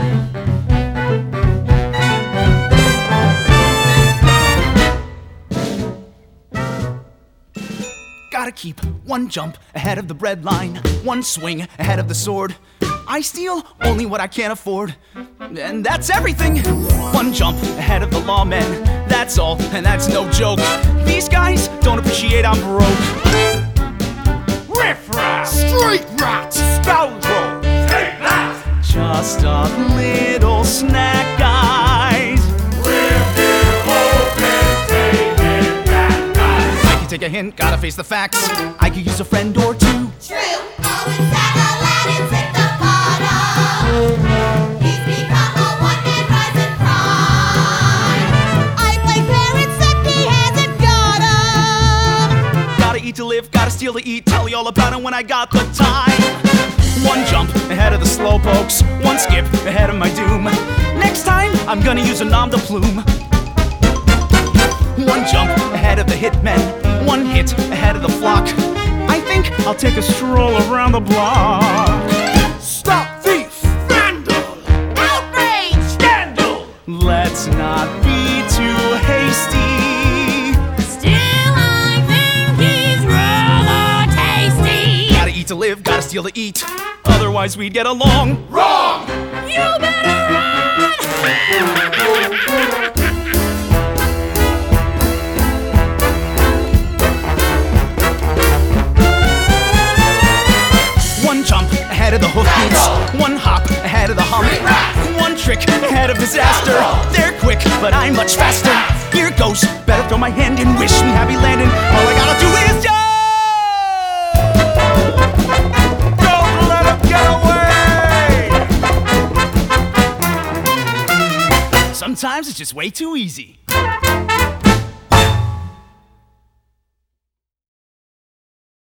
Gotta keep one jump ahead of the bread line, one swing ahead of the sword. I steal only what I can't afford, and that's everything. One jump ahead of the lawmen, that's all, and that's no joke. These guys don't appreciate I'm broke. Riff-raff! Street rat! Scoundrel! Take that! Just a little snack, guys. Rip it open, take it back, guys. I can take a hint, gotta face the facts. I could use a friend or two. True, Owen said Aladdin's hit the bottom. He's become a one-man rising crime. I blame parents that he hasn't got him. Gotta eat to live, gotta steal to eat. Tell you all about it when I got the time. One jump ahead of the slowpokes, one skip ahead of my doom. Next time, I'm gonna use a nom de plume. One jump ahead of the hitmen, one hit ahead of the flock. I think I'll take a stroll around the block. Stop thief! Vandal! Outrage! Scandal! Let's not be too hasty. Still, I think he's rather tasty. Gotta eat to live, gotta steal to eat. Otherwise, we'd get along. Wrong! You better run! One jump ahead of the hoof boots, one hop ahead of the hump, one trick ahead of disaster. They're quick, but I'm much faster. Here goes, better throw my hand in, wish me happy landing. All I gotta do is jump! Don't let him get away! Sometimes it's just way too easy.